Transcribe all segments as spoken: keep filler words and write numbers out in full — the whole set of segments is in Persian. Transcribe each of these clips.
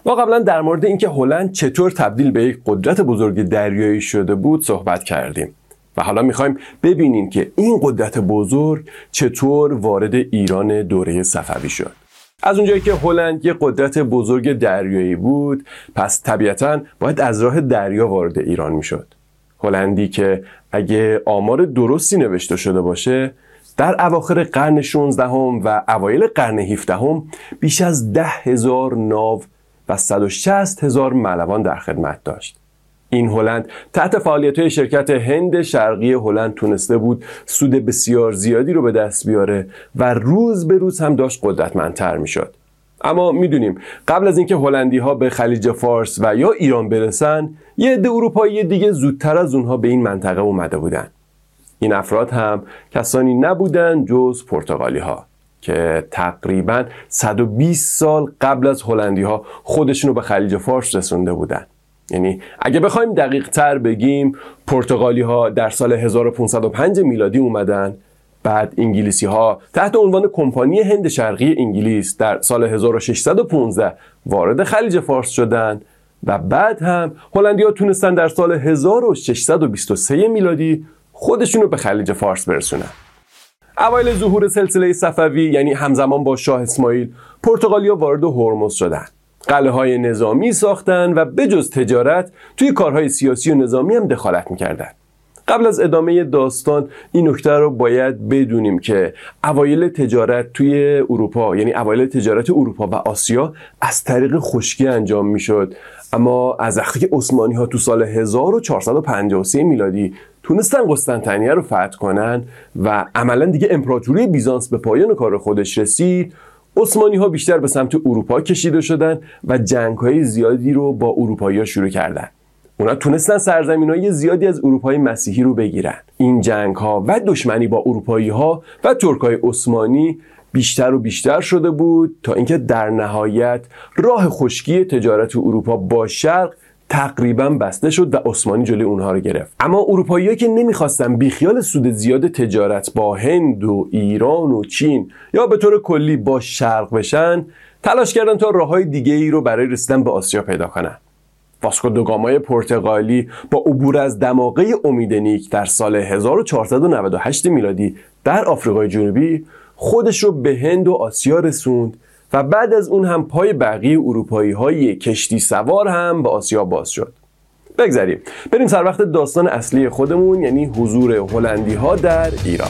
ما قبلا در مورد اینکه هلند چطور تبدیل به یک قدرت بزرگ دریایی شده بود صحبت کردیم و حالا میخوایم ببینیم که این قدرت بزرگ چطور وارد ایران دوره صفوی شد. از اونجایی که هلند یک قدرت بزرگ دریایی بود، پس طبیعتاً باید از راه دریا وارد ایران میشد. هلندی که اگه آمار درستی نوشته شده باشه، در اواخر قرن شانزدهم و اوایل قرن هفدهم بیش از ده هزار ناو و صد و شصت هزار ملوان در خدمت داشت. این هلند تحت فعالیت‌های شرکت هند شرقی هلند تونسته بود سود بسیار زیادی رو به دست بیاره و روز به روز هم داشت قدرتمندتر میشد. اما میدونیم قبل از اینکه هلندی‌ها به خلیج فارس و یا ایران برسن، یه عده اروپایی دیگه زودتر از اونها به این منطقه اومده بودن. این افراد هم کسانی نبودن جز پرتغالی‌ها که تقریباً صد و بیست سال قبل از هلندی‌ها خودشونو به خلیج فارس رسونده بودن. یعنی اگه بخوایم دقیق تر بگیم، پرتغالی ها در سال هزار و پانصد و پنج میلادی اومدن، بعد انگلیسی ها تحت عنوان کمپانی هند شرقی انگلیس در سال هزار و ششصد و پانزده وارد خلیج فارس شدن و بعد هم هلندی ها تونستن در سال هزار و ششصد و بیست و سه میلادی خودشونو به خلیج فارس برسونن. اوایل ظهور سلسله صفوی، یعنی همزمان با شاه اسماعیل، پرتغالی ها وارد هرمز شدن. قلعه های نظامی ساختن و بجز تجارت توی کارهای سیاسی و نظامی هم دخالت میکردن. قبل از ادامه داستان این نکته رو باید بدونیم که اوایل تجارت توی اروپا، یعنی اوایل تجارت اروپا و آسیا از طریق خشکی انجام میشد، اما از وقتی که عثمانی ها تو سال هزار و چهارصد و پنجاه و سه میلادی تونستن قسطنطنیه رو فتح کنن و عملا دیگه امپراتوری بیزانس به پایان کار خودش رسید، عثمانی ها بیشتر به سمت اروپا کشیده شدن و جنگ های زیادی رو با اروپایی ها شروع کردن. اونا تونستن سرزمین های زیادی از اروپای مسیحی رو بگیرن. این جنگ ها و دشمنی با اروپایی ها و ترک های عثمانی بیشتر و بیشتر شده بود تا اینکه در نهایت راه خشکی تجارت اروپا با شرق تقریبا بسته شد و عثمانی جلوی اونها رو گرفت. اما اروپایی‌ها که نمیخواستن بیخیال سود زیاد تجارت با هند و ایران و چین یا به طور کلی با شرق بشن، تلاش کردن تا راههای دیگه ای رو برای رسیدن به آسیا پیدا کنن. واسکو دا گامای پرتغالی با عبور از دماغه امید نیک در سال هزار و چهارصد و نود و هشت میلادی در آفریقای جنوبی خودش رو به هند و آسیا رسوند و بعد از اون هم پای بقیه اروپایی های کشتی سوار هم به آسیا باز شد. بگذاریم بریم سر وقت داستان اصلی خودمون، یعنی حضور هلندی ها در ایران.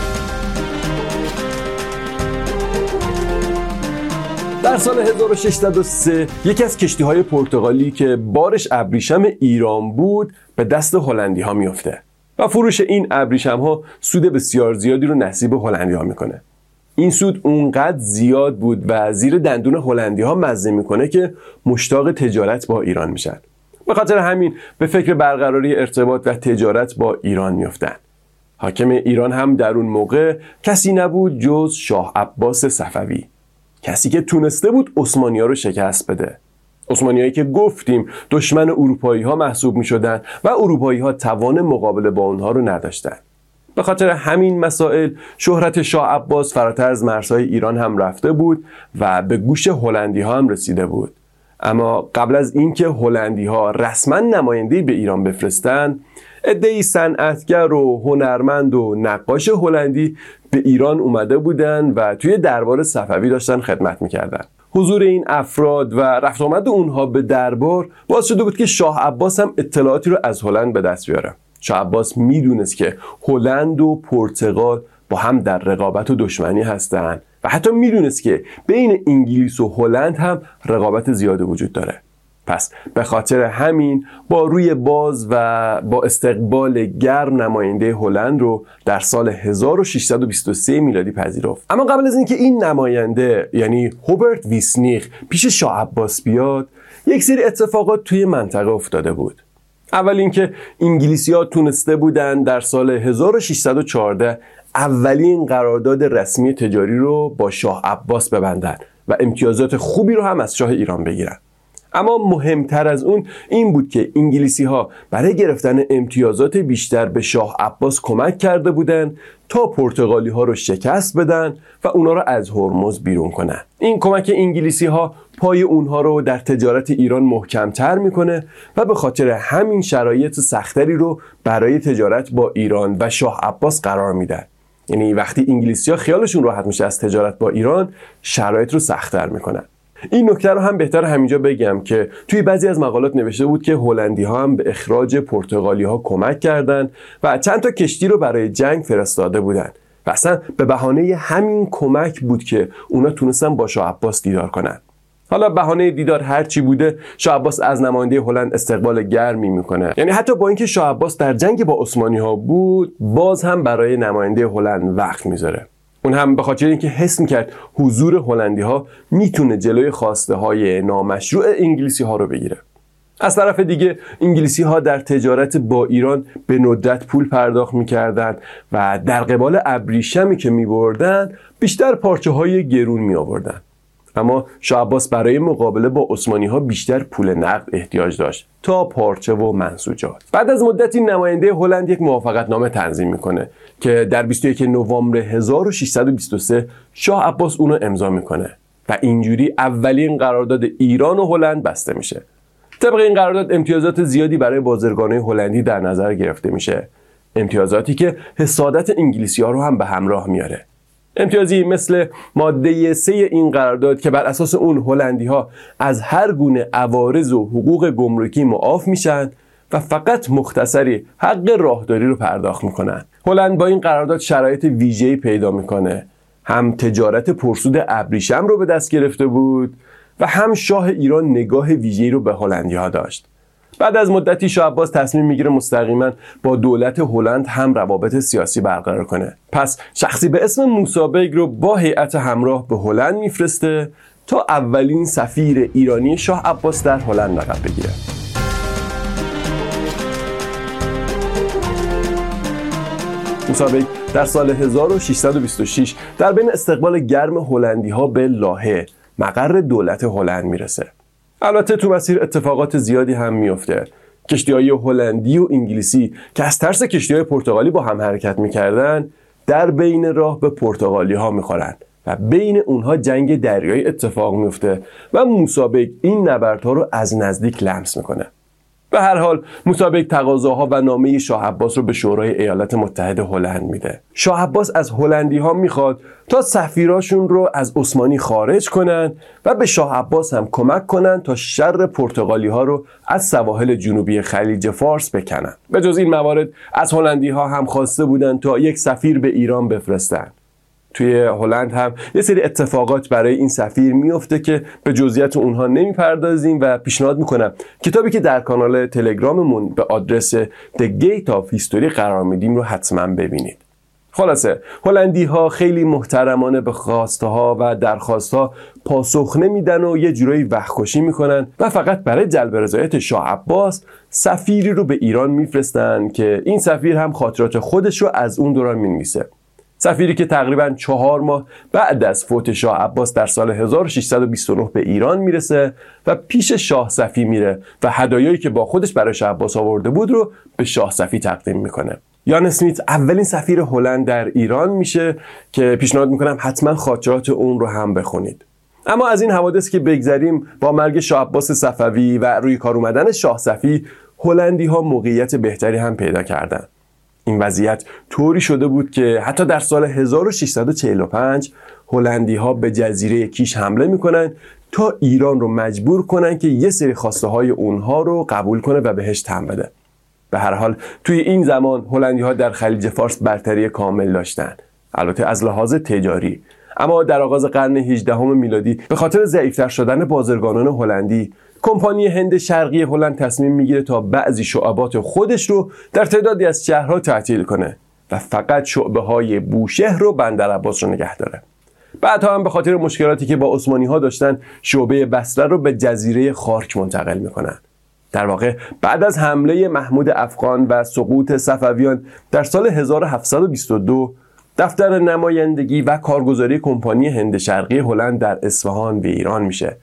در سال هزار و ششصد و سه یکی از کشتی های پرتغالی که بارش ابریشم ایران بود به دست هلندی ها میفته و فروش این ابریشم ها سود بسیار زیادی رو نصیب هلندی ها میکنه. این سود اونقدر زیاد بود و زیر دندون هلندی ها مزه میکنه که مشتاق تجارت با ایران میشن. به خاطر همین به فکر برقراری ارتباط و تجارت با ایران میافتن. حاکم ایران هم در اون موقع کسی نبود جز شاه عباس صفوی، کسی که تونسته بود عثمانی ها رو شکست بده. عثمانی هایی که گفتیم دشمن اروپایی ها محسوب میشدن و اروپایی ها توان مقابله با اونها رو نداشتن. به خاطر همین مسائل شهرت شاه عباس فراتر از مرزهای ایران هم رفته بود و به گوش هلندی ها هم رسیده بود. اما قبل از اینکه هلندی ها رسما نماینده‌ای به ایران بفرستن، عده‌ای صنعتگر و هنرمند و نقاش هلندی به ایران اومده بودن و توی دربار صفوی داشتن خدمت میکردن. حضور این افراد و رفت آمد اونها به دربار باعث شده بود که شاه عباس هم اطلاعاتی رو از هلند به دست بیاره. شاه عباس میدونست که هلند و پرتغال با هم در رقابت و دشمنی هستن و حتی میدونست که بین انگلیس و هلند هم رقابت زیادی وجود داره. پس به خاطر همین با روی باز و با استقبال گرم نماینده هلند رو در سال هزار و ششصد و بیست و سه میلادی پذیرفت. اما قبل از اینکه این نماینده یعنی هوبرت ویسنیخ پیش شاه عباس بیاد، یک سری اتفاقات توی منطقه افتاده بود. اول اینکه انگلیسی‌ها تونسته بودن در سال هزار و ششصد و چهارده اولین قرارداد رسمی تجاری رو با شاه عباس ببندن و امتیازات خوبی رو هم از شاه ایران بگیرن. اما مهمتر از اون این بود که انگلیسی ها برای گرفتن امتیازات بیشتر به شاه عباس کمک کرده بودند تا پرتغالی ها رو شکست بدن و اونا رو از هرمز بیرون کنن. این کمک انگلیسی ها پای اونها رو در تجارت ایران محکمتر میکنه و به خاطر همین شرایط سختری رو برای تجارت با ایران و شاه عباس قرار میدن. یعنی وقتی انگلیسی ها خیالشون راحت میشه از تجارت با ایران، شرایط رو سخت‌تر میکنن. این نکته رو هم بهتر همینجا بگم که توی بعضی از مقالات نوشته بود که هلندی ها هم به اخراج پرتغالی ها کمک کردند و چند تا کشتی رو برای جنگ فرستاده بودن و اصلا به بهانه همین کمک بود که اونا تونستن با شاه عباس دیدار کنن. حالا بهانه دیدار هر چی بوده، شاه عباس از نماینده هلند استقبال گرمی میکنه. یعنی حتی با اینکه شاه عباس در جنگ با عثمانی ها بود، باز هم برای نماینده هلند وقت میذاره. اون هم به خاطر اینکه حس میکرد حضور هلندی ها میتونه جلوی خواسته های نامشروع انگلیسی ها رو بگیره. از طرف دیگه انگلیسی ها در تجارت با ایران به ندرت پول پرداخت میکردن و در قبال ابریشمی که میبردن بیشتر پارچه های گرون می آوردن. اما شاه عباس برای مقابله با عثمانی ها بیشتر پول نقد احتیاج داشت تا پارچه و منسوجات. بعد از مدتی نماینده هلند یک موافقتنامه تنظیم میکنه که در بیست و یکم نوامبر هزار و ششصد و بیست و سه شاه عباس اونو امضا میکنه و اینجوری اولین قرارداد ایران و هلند بسته میشه. طبق این قرارداد امتیازات زیادی برای بازرگانای هلندی در نظر گرفته میشه، امتیازاتی که حسادت انگلیسی ها رو هم به همراه میاره. امتیازی مثل ماده سه این قرارداد که بر اساس اون هلندی ها از هر گونه عوارض و حقوق گمرکی معاف میشن و فقط مختصری حق راهداری رو پرداخت میکنن. هلند با این قرارداد شرایط ویژه‌ای پیدا میکنه. هم تجارت پرسود ابریشم رو به دست گرفته بود و هم شاه ایران نگاه ویژه‌ای رو به هلندی ها داشت. بعد از مدتی شاه عباس تصمیم میگیره مستقیما با دولت هلند هم روابط سیاسی برقرار کنه. پس شخصی به اسم موسی بیگ رو با هیئت همراه به هلند میفرسته تا اولین سفیر ایرانی شاه عباس در هلند لقب بگیره. موسی بیگ در سال هزار و ششصد و بیست و شش در بین استقبال گرم هلندی ها به لاهه مقر دولت هلند میرسه. البته تو مسیر اتفاقات زیادی هم میفته. کشتی‌های هلندی و انگلیسی که از ترس کشتی‌های پرتغالی با هم حرکت میکردن در بین راه به پرتغالی ها میخورن و بین اونها جنگ دریایی اتفاق میفته و موسی بیگ این نبردها رو از نزدیک لمس میکنه. به هر حال موسی بیگ تقاضاها و نامه شاه عباس رو به شورای ایالات متحده هلند میده. شاه عباس از هلندی ها میخواد تا سفیراشون رو از عثمانی خارج کنن و به شاه عباس هم کمک کنن تا شر پرتغالی ها رو از سواحل جنوبی خلیج فارس بکنن. به جز این موارد از هلندی ها هم خواسته بودن تا یک سفیر به ایران بفرستن. توی هلند هم یه سری اتفاقات برای این سفیر میفته که به جزئیات اونها نمیپردازیم و پیشنهاد میکنم کتابی که در کانال تلگراممون به آدرس The Gate of History قرار میدیم رو حتما ببینید. خلاصه هلندی ها خیلی محترمانه به خواسته ها و درخواست ها پاسخ نمیدن و یه جورایی وقت‌کشی میکنن و فقط برای جلب رضایت شاه عباس سفیری رو به ایران میفرستن که این سفیر هم خاطرات خودش رو از اون دوران مینویسه. سفیری که تقریباً چهار ماه بعد از فوت شاه عباس در سال هزار و ششصد و بیست و نه به ایران میرسه و پیش شاه صفی میره و هدایایی که با خودش برای شاه عباس آورده بود رو به شاه صفی تقدیم میکنه. یان اسمیت اولین سفیر هلند در ایران میشه که پیشنهاد میکنم حتما خاطرات اون رو هم بخونید. اما از این حوادث که بگذریم، با مرگ شاه عباس صفوی و روی کار اومدن شاه صفی هلندی ها موقعیت بهتری هم پیدا کردن. این وضعیت طوری شده بود که حتی در سال هزار و ششصد و چهل و پنج هلندی ها به جزیره کیش حمله میکنن تا ایران رو مجبور کنن که یه سری خواسته های اونها رو قبول کنه و بهش تن بده. به هر حال توی این زمان هلندی ها در خلیج فارس برتری کامل داشتن، البته از لحاظ تجاری. اما در آغاز قرن هجدهم میلادی به خاطر ضعیف‌تر شدن بازرگانان هلندی، کمپانی هند شرقی هلند تصمیم میگیره تا بعضی شعبات خودش رو در تعدادی از شهرها تعطیل کنه و فقط شعبه های بوشهر و بندرعباس رو نگه داره. بعدها هم به خاطر مشکلاتی که با عثمانی ها داشتن شعبه بصره رو به جزیره خارک منتقل میکنن. در واقع بعد از حمله محمود افغان و سقوط صفویان در سال هزار و هفتصد و بیست و دو دفتر نمایندگی و کارگزاری کمپانی هند شرقی هلند در اصفهان به ایران میشه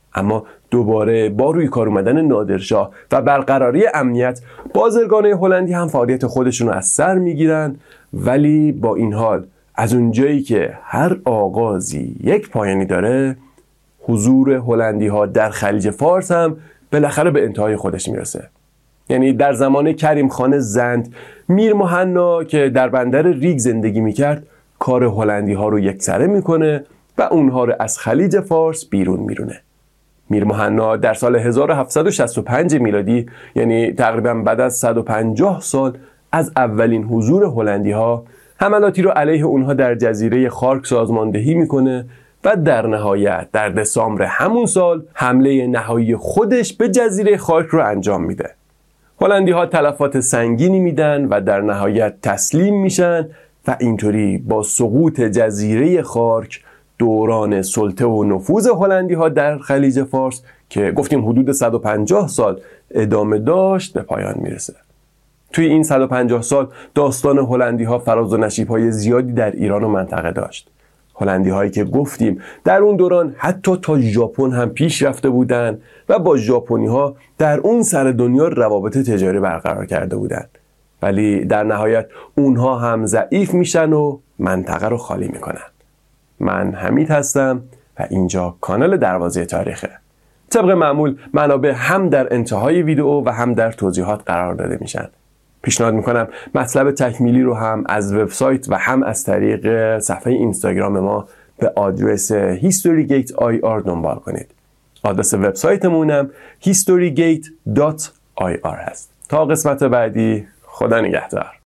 اما دوباره با روی کار اومدن نادرشاه و برقراری امنیت، بازرگانای هلندی هم فعالیت خودشون رو از سر میگیرن. ولی با این حال از اونجایی که هر آغازی یک پایانی داره، حضور هلندی ها در خلیج فارس هم بالاخره به انتهای خودش میرسه. یعنی در زمان کریم خان زند، میر مهنا که در بندر ریگ زندگی میکرد کار هلندی ها رو یکسره میکنه و اونها رو از خلیج فارس بیرون میرونه. میر مهنا در سال هزار و هفتصد و شصت و پنج میلادی، یعنی تقریبا بعد از صد و پنجاه سال از اولین حضور هلندی ها، حملاتی رو علیه اونها در جزیره خارک سازماندهی میکنه و در نهایت در دسامبر همون سال حمله نهایی خودش به جزیره خارک رو انجام میده. هلندی ها تلفات سنگینی میدن و در نهایت تسلیم میشن و اینطوری با سقوط جزیره خارک دوران سلطه و نفوذ هلندی ها در خلیج فارس که گفتیم حدود صد و پنجاه سال ادامه داشت به پایان میرسه. توی این صد و پنجاه سال داستان هلندی ها فراز و نشیب های زیادی در ایران و منطقه داشت. هلندی هایی که گفتیم در اون دوران حتی تا ژاپن هم پیش رفته بودن و با ژاپنی ها در اون سر دنیا روابط تجاری برقرار کرده بودن. ولی در نهایت اونها هم ضعیف میشن و منطقه رو خالی میکنن. من حمید هستم و اینجا کانال دروازه تاریخه. طبق معمول منابع هم در انتهای ویدیو و هم در توضیحات قرار داده میشن. پیشنهاد میکنم مطلب تکمیلی رو هم از وبسایت و هم از طریق صفحه اینستاگرام ما به آدرس هیستوریگیت آی آر دنبال کنید. آدرس وبسایتمونم هیستوریگیت دات آی آر هست. تا قسمت بعدی، خدا نگهدار.